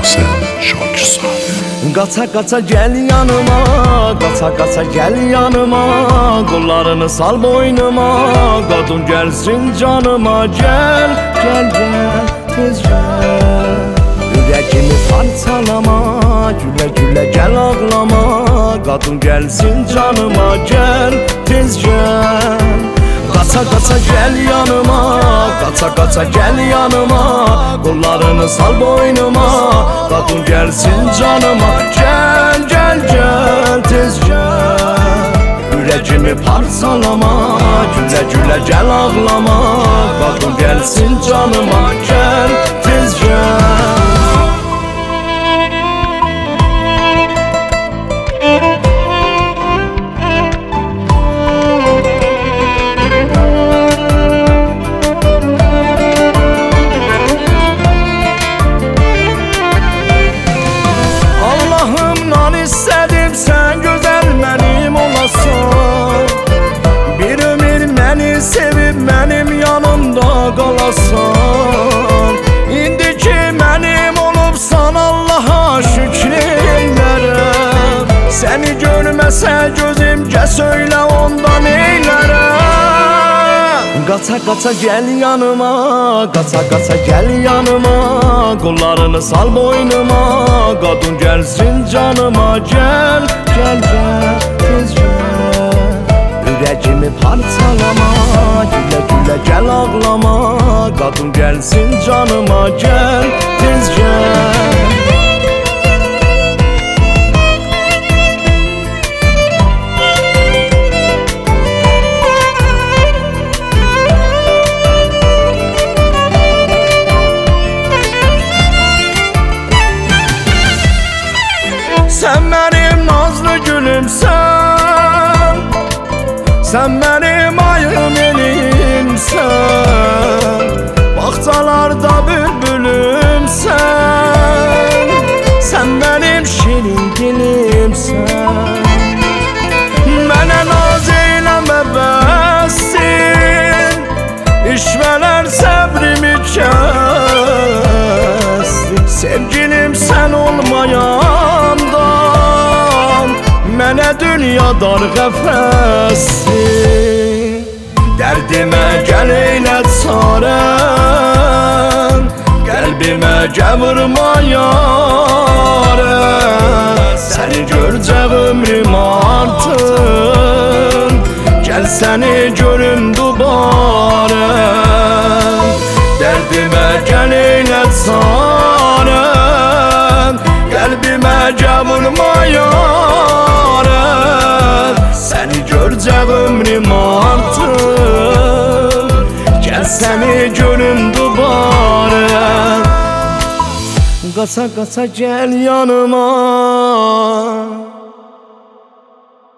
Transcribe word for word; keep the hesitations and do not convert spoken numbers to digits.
Sen çok güzel. Qaça qaça gel yanıma, qaça qaça gel yanıma, qollarını sal boynuma, qadın gəlsin canıma. Gel, gel, gel, tez gel. Ürəkimi parçalama, gülə gülə gel ağlama, qadın gəlsin canıma. Gel, tez gel. Qaça qaça gel yanıma, qaça qaça gel yanıma, qollarını sal boynuma, qadın gəlsin canıma. Gel, gel, gel, tez gel. Ürəkimi parçalama, gülə gülə gel ağlama, qadın gəlsin canıma. Gel, tez gel. İstədim sən gözəl mənim olasan, bir ömür məni sevib mənim yanımda qalasan. İndiki mənim olubsan Allaha şükür eylərəm, səni görməsə gözüm gəl söylə onda neylərəm. Qaça qaça gel yanıma, qaça qaça gel yanıma, qollarını sal boynuma, qadın gəlsin canıma. Gel, gel, gel, tez gel. Ürəkimi parçalama, gülə gülə gel ağlama, qadın gəlsin canıma. Gel, tez gel. Sen benim nazlı gülümsen, sen benim ayım elimsen, bahçalarda bülbülümsen, sen benim şirin dilimsen. Mənə naz eyləmə bəssin, işvələr səbrimi kəsdi. Sevgilim sen olmayandan, mənə dünya dar qəfəssin. Dərdimə gəl eylə çarən, qəlbimə gəl vurma yarən. Səni görcə ömrüm artın, gəl səni görüm dubarə. Dərdimə gəl eylə çarən, qəlbimə gəl vurma yarən. Səni görcə ömrüm artın, gəl səni görüm dubarə. Qaça qaça gel yanıma,